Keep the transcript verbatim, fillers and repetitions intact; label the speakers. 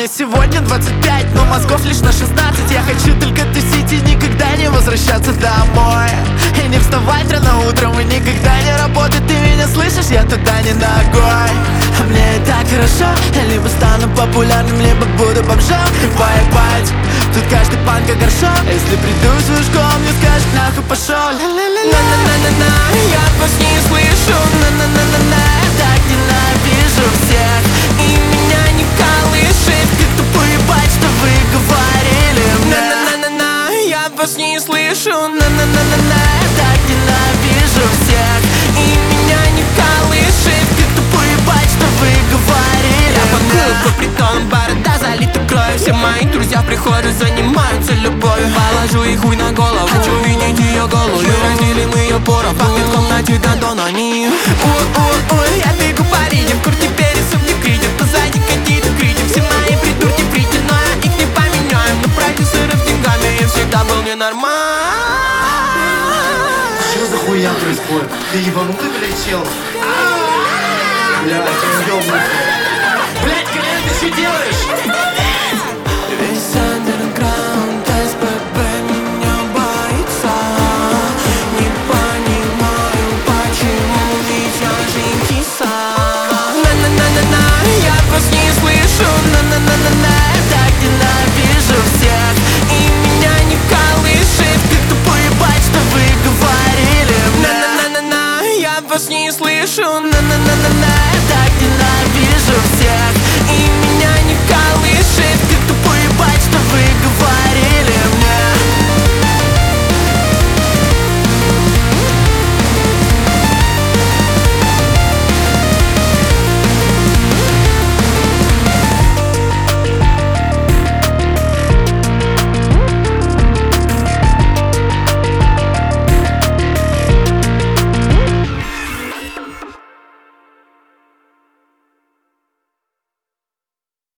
Speaker 1: Мне сегодня двадцать пять, но мозгов лишь на шестнадцать. Я хочу только тусить и никогда не возвращаться домой. И не вставать рано утром, и никогда не работать. Ты меня слышишь? Я туда не ногой. А мне и так хорошо. Я либо стану популярным, либо буду бомжом и поебать. Тут каждый панк как горшок. А если приду в свою школу, мне скажут нахуй пошел. На-на-на-на-на, я вас не слышу. На-на-на-на-на, я так ненавижу всех. И меня не колышет, как тупо ебать, что вы говорили. На-на-на-на-на, я вас не слышу. На-на-на-на-на, я так ненавижу всех. И меня не колышет, как тупо ебать, что вы говорили. Я пакую по притонам, борода залита кровью. Все мои друзья в прихожей занимаются любовью. Положу их хуй на голову, хочу видеть ее голову. Разделим ее поровну, пахнет в комнате Дандон. Они ой-ой-ой, я бегу по Риге, в курте пересов не критик. Позади какие-то критик, все мои придурки прийти, но я их не поменяю. Но продюсеры с деньгами, я всегда был ненормален.
Speaker 2: Что за хуйня происходит? Ты ебанутый, блядь, чел? Блядь, я ёбнутый. Блядь, Колян, ты что делаешь?
Speaker 1: Весь андерграунд эс пэ бэ меня боится. Не понимаю, почему, ведь я же киса. На-на-на-на-на, я вас не слышу. На-на-на-на-на, я так ненавижу всех. И меня не колышет, как тупо ебать, что вы говорили. На-на-на-на-на, я вас не слышу. На-на-на